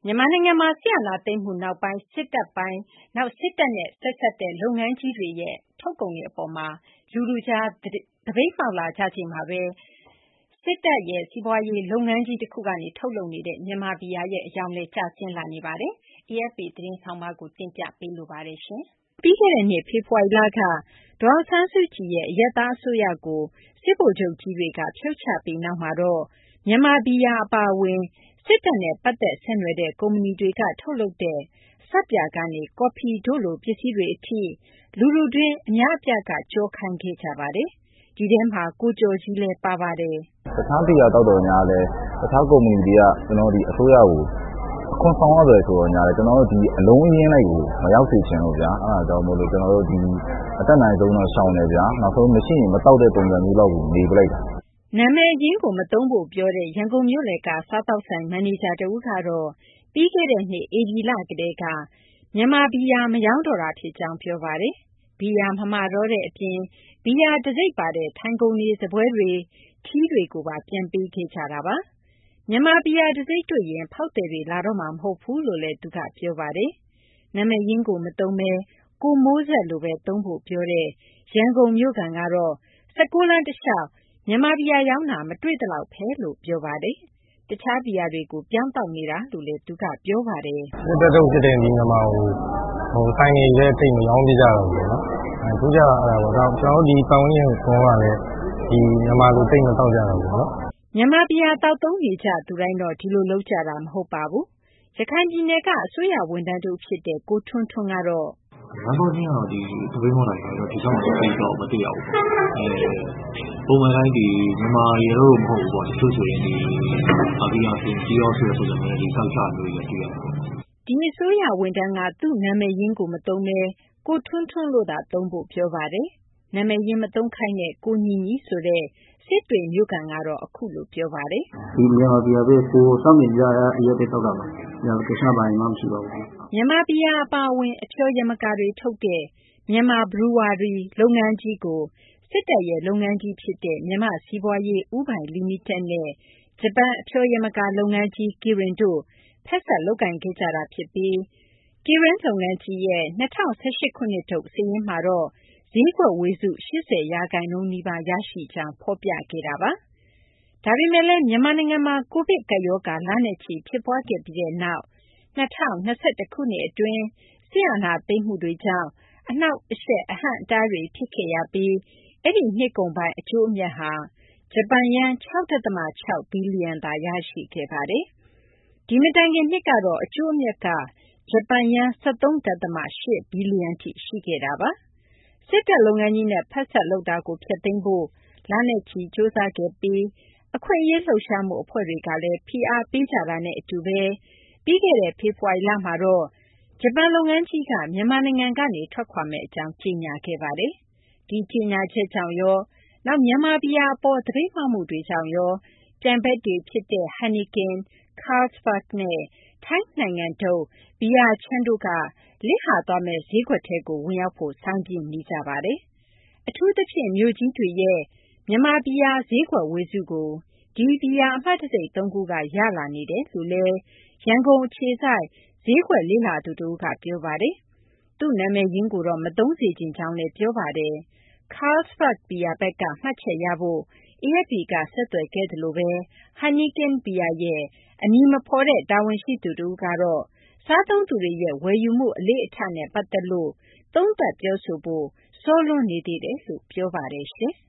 မြန်မာနိုင်ငံမှာစစ်အာဏာသိမ်းမှုနောက်ပိုင်းစစ်တပ်ပိုင်းနောက်စစ်တပ်နဲ့ဆက်စပ်တဲ့လုပ်ငန်းကြီးတွေရဲ့ထုတ်ကုန်တွေအပေါ်မှာလူထုကြားသပိတ်မှောက်လာကြချိန်မှာပဲစစ်တပ်ရဲ့စီးပွားရေးလုပ်ငန်းကြီးတစ်ခုကနေထုတ်လုပ်နေတဲ့မြန်မာဘီယာရဲ့အယောင်လဲကျဆင်းလာနေပါတယ်။ AFP သတင်းဆောင်မကိုတင်ပြပေးလိုပါတယ်ရှင်။ပြီးခဲ့တဲ့နှစ်ဖေဖော်ဝါရီလကဒေါ်အောင်ဆန်းစုကြည်ရဲ့အရက်သားအစိုးရကိုစစ်ဗိုလ်ချုပ်ကြီးတွေကဖြုတ်ချပြီးနောက်မှာတော့မြန်မာဘီယာအပါအဝင်စစ်တပ်နဲ့ပတ်သက်ဆက်နွယ်တဲ့ကုမ္ပဏီတွေကထုတ်လုပ်တဲ့ဆပ်ပြာကနေကော်ဖီတို့လိုပစ္စည်းတွေအထိလူထုတွင်းအများအပြားကကြောခံခဲ့ကြပါတယ်။ဒီထဲမှာကိုကျော်ကြီးလည်းပါပါတယ်။တခြားဘီယာတောက်တော်များလဲတခြားကုမ္ပဏီတွေကကျွန်တော်ဒီအစိုးရကိုအခွန်ဆောင်ရတယ်ဆိုတော့ညာလဲကျွန်တော်တို့ဒီအလုံးအရင်းလိုက်ကိုမရောက်စေချင်လို့ဗျာအဲ့ဒါကြောင့်မို့လို့ကျွန်တော်တို့ဒီအတက်နိုင်ဆုံးတော့ရှောင်တယ်ဗျာနောက်ဆုံးမရှိရင်မတောက်တဲ့ပုံစံမျိုးလောက်ကိုနေပလိုက်တာနာမည်ရင်းကိုမသုံးဖို့ပြောတဲ့ရန်ကုန်မြို့လယ်ကစားတောက်ဆိုင်မန်နေဂျာတဦးကတော့ပြီးခဲ့တဲ့နှစ်ဧပြီလကတည်းကမြန်မာဘီယာမရောင်းတော့တာဖြစ်ကြောင်းပြောပါတယ်။ဘီယာမမှာတော့တဲ့အပြင်ဘီယာတစိပ်ပါတဲ့ထိုင်ကုန်တွေစပွဲတွေထီးတွေကိုပါပြန်ပေးခဲ့ကြတာပါ။မြန်မာဘီယာတစိပ်တွေ့ရင်ဖောက်တယ်တွေလာတော့မှာမဟုတ်ဘူးလို့လည်းသူကပြောပါတယ်။နာမည်ရင်းကိုမသုံးပဲကိုမိုးဆက်လိုပဲသုံးဖို့ပြောတဲ့ရန်ကုန်မြို့ကန်ကတော့16လမ်းတစ်လျှောက်မြန်မာဘီယာရောင်းတာမတွေ့သလောက်ပဲလို့ပြောပါတယ်။တခြားဘီယာတွေကိုပြောင်းတောက်နေတာလို့လည်းသူကပြောပါတယ်။စစ်တပ်ထုတ်ဖြစ်တဲ့ဒီမြန်မာကိုဆိုင်နေလည်းတိတ်မရောင်းပြကြတော့ဘူးနော်။သူကြအဲ့ဒါပေါ့ကျွန်တော်ဒီပတ်ဝန်းကျင်ကောကလည်းဒီမြန်မာကိုတိတ်မတောက်ကြတော့ဘူးနော်။မြန်မာဘီယာတောက်သုံးနေကြသူတိုင်းတော့ဒီလိုလုပ်ကြတာမဟုတ်ပါဘူး။ရခိုင်ပြည်နယ်ကအစိုးရဝန်ထမ်းတို့ဖြစ်တဲ့ကိုထွန်းထွန်းကတော့ရန်ကုန်ချင်းကတော့ဒီသပိတ်မှောက်တာတွေတော့ဒီဆောင်တော့ပြီးတော့မသိရဘူး။ပုံမှန်တိုင်းဒီမြန်မာရေတော့မဟုတ်ဘူးပေါ့တချို့ဆိုရင်ဒီအဘီယာဆိုကြီးရောဆိုတဲ့မျိုးဒီတောက်ချမျိုးတွေတွေ့ရတယ်။ဒီအစိုးရဝန်ထမ်းကသူ့နာမည်ရင်းကိုမသုံးပဲကိုထွန်းထွန်းလို့သာသုံးဖို့ပြောပါတယ်။နာမည်ရင်းမသုံးခိုင်းတဲ့ကိုညီညီဆိုတဲ့စစ်တွေမြို့ကန်ကတော့အခုလိုပြောပါတယ်။ဒီမြန်မာဘီယာပဲကိုစောင့်နေကြရအရက်တွေတောက်တာပါ။ဒါကိစ္စပိုင်းမှမရှိပါဘူး။မြန်မာဘီယာအပါအဝင်အဖျော်ယမကာတွေထုတ်တဲ့မြန်မာဘရူဝါရီလုပ်ငန်းကြီးကိုစစ်တပ်ရဲ့လုပ်ငန်းကြီးဖြစ်တဲ့မြန်မာစီးပွားရေးဥပိုင်လီမိတက်နဲ့ဂျပန်အဖျော်ယမကာလုပ်ငန်းကြီးကီရင်တို့ဖက်ဆက်လုပ်ကင်ခဲ့ကြတာဖြစ်ပြီးကီရင်လုပ်ငန်းကြီးရဲ့2018ခုနှစ်ထုတ်စာရင်းမှာတော့ဈေးကွက်ဝေစု 80% နီးပါးရရှိကြောင်းဖော်ပြခဲ့တာပါ။ဒါပေမဲ့လည်းမြန်မာနိုင်ငံမှာကိုဗစ်ကပ်ရောဂါလနဲ့ချီဖြစ်ပွားခဲ့ပြီးတဲ့နောက်2021ခုနှစ်အတွင်းစစ်အာဏာသိမ်းမှုတွေကြောင့်အနှောက်အယှက်အဟန့်အတားတွေဖြစ်ခဲ့ရပြီးအဲ့ဒီနှစ်ကုန်ပိုင်းအကျိုးအမြတ်ဟာဂျပန်ယန်း 6.6 ဘီလီယံသာရရှိခဲ့ပါတယ်။ဒီမတိုင်ခင်နှစ်ကတော့အကျိုးအမြတ်ကဂျပန်ယန်း 13.8 ဘီလီယံထိရှိခဲ့တာပါ။စစ်တပ်လုပ်ငန်းကြီးနဲ့ဖက်ဆက်လုပ်တာကိုဖျက်သိမ်းဖို့လနဲ့ချီစ조사ခဲ့ပြီးအခွင့်အရေးလှုပ်ရှားမှုအဖွဲ့တွေကလည်းဖိအားပေးကြတာနဲ့အတူပဲပြီးခဲ့တဲ့ဖေဖော်ဝါရီလမှာတော့ဂျပန်လုပ်ငန်းကြီးကမြန်မာနိုင်ငံကနေထွက်ခွာမယ့်အကြောင်းကြေညာခဲ့ပါတယ်။ဒီကြေညာချက်ကြောင့်ရောနောက်မြန်မာဘီယာအပေါ်သပိတ်မှောက်မှုတွေကြောင့်ရောပြိုင်ဘက်တွေဖြစ်တဲ့ Heineken, Carlsberg နဲ့ထိုင်းနိုင်ငံထုတ်ဘီယာချမ်းတို့ကလစ်ဟာသွားမဲ့ဈေးကွက်ထဲကိုဝင်ရောက်ဖို့စောင့်ကြည့်နေကြပါတယ်။အထူးသဖြင့်မြို့ကြီးတွေရဲ့မြန်မာဘီယာဈေးကွက်ဝေစုကိုဒီဘီယာအမှတ်တံဆိပ်3ခုကရလာနေတယ်လို့လည်းရန်ကုန်အခြေစိုက်ဈေးကွက်လေ့လာသူတို့ကပြောပါတယ်။သူ့နာမည်ရင်းကိုတော့မသုံးစေချင်ကြောင်းလည်းပြောပါတယ်။ Carlsberg ဘီယာဘက်ကမှတ်ချက်ရဖို့ AFP ကဆက်သွယ်ခဲ့သလိုပဲ Heineken ဘီယာရဲ့အမည်မဖော်တဲ့တာဝန်ရှိသူတဦးကတော့စားသုံးသူတွေရဲ့ဝယ်ယူမှုအလေ့အထနဲ့ပတ်သက်လို့သုံးသပ်ပြောဆိုဖို့စောလွန်းနေသေးတယ်လို့ပြောပါတယ်ရှင်။